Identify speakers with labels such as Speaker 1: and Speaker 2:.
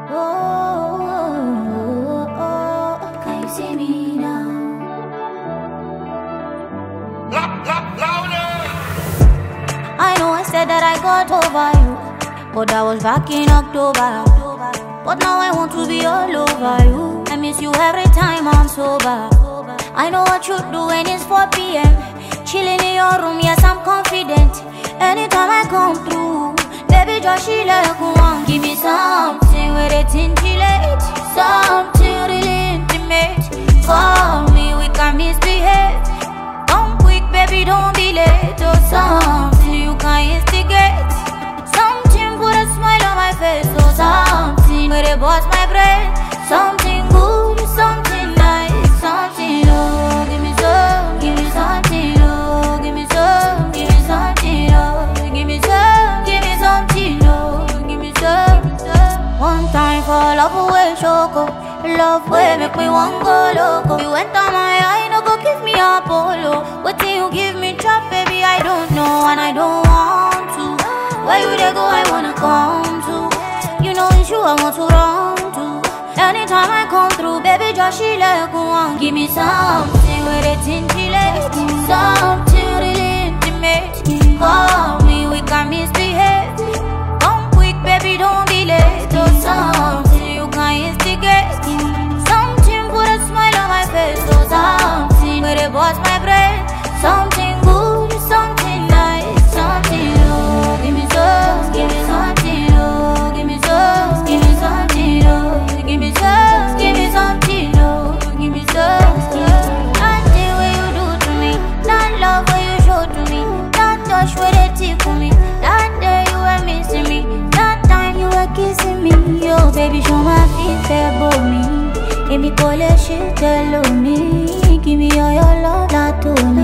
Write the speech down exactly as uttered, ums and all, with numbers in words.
Speaker 1: oh, oh. Can you see me now? I know I said that I got over you, but that was back in October. But now I want to be all over you. I miss you every time I'm sober. I know what you do when it's four p m Chilling in your room, yes I'm confident. Anytime I come through, baby just she like one. Give me something with it intellect, something really intimate. Call me, we can misbehave. Come quick, baby, don't be late. Or something you can instigate. Something put a smile on my face. Or something where they bust my brain. Something good, something nice, something oh. Give me some, give me something oh. Give me some, give me something oh. Give me some, give me something oh. Give me some. One time for love away, choco. Love way make me one go loco. You went on my eye, no go give me a polo. What do you give me trap, baby? I don't know and I don't want to. Where you they go, I wanna come to. You know it's you I want to run to. Anytime I come through, baby, just she like one. Give me something with it intellect, something really intimate. Call me, we can misbehave. Come quick, baby, don't be late. Or something you can instigate. Something put a smile on my face. Or something where they bust my brain. Something good, something nice, something oh. Give me some, give me something oh. Give me some, give me something oh. Give me some, give me something oh. Give me some. That thing what you do to me, that love what you show to me, that touch where they tickle me, that day you were missing me, that time you were kissing me. Yo baby show my feet above me. Give me call a shit, tell me. Give me all your love, that to me.